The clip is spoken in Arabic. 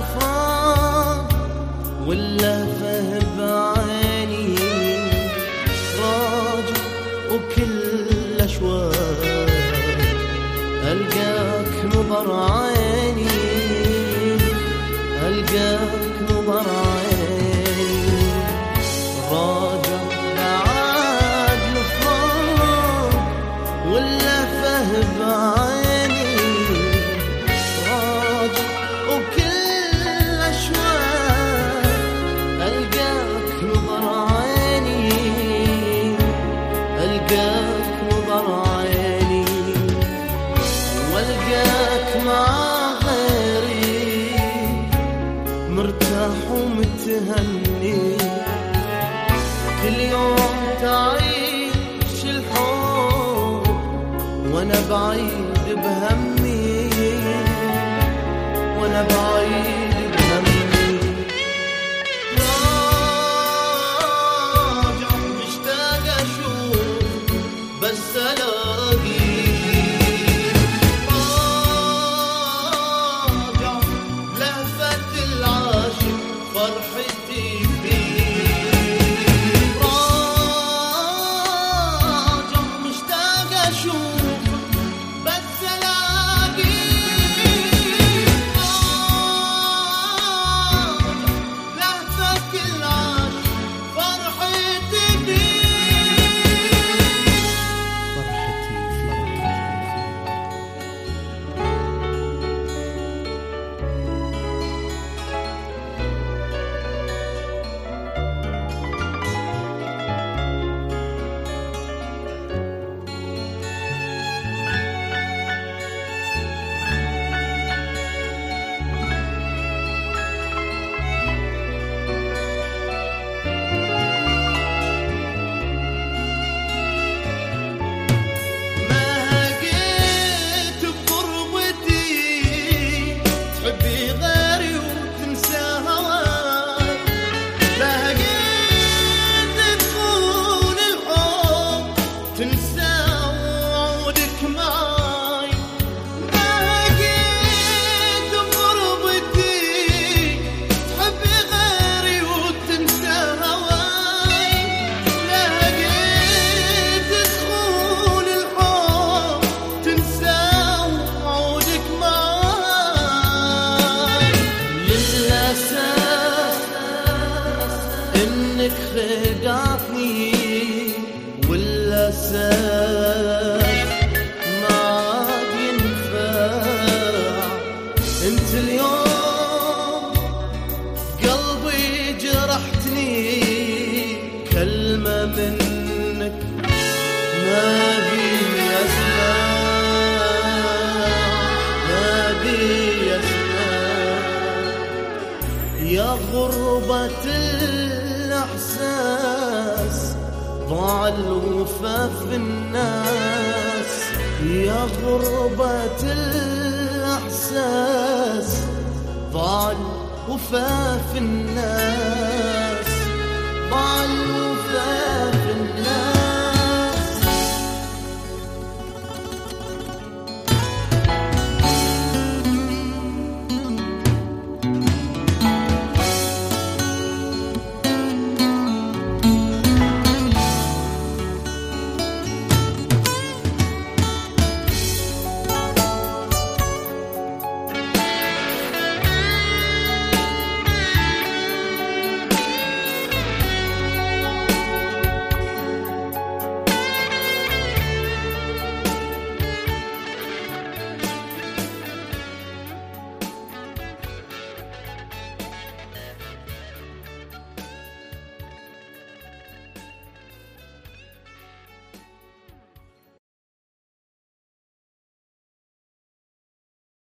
فراق ولا فهب عيني راجع وكل أشواق ألقاك نظر عيني ألقاك نظر عيني راجع بعد الفراق ولا فهب عيني راجع وكل أشواق ألقاك نظر عيني ألقاك نظر عيني والقاك مع غيري مرتاح ومتهني كل يوم تعيش الحب وانا بعيد بهمي وانا بعيد بهمي راجع مشتاق اشوف بس الاقي راجع لهفة العاشق فرحتي فيه راجع مشتاق اشوف بس الاقي راجع لهفة العاشق فرحتي انك خدعتني ولا ساك ما عاد ينفع انت اليوم قلبي جرحتني كلمة منك ما بي اسمع ما بي اسمع يا غربة الإحساس ضاع الوفا في الناس يا غربة الإحساس ضاع الوفا في الناس ضاع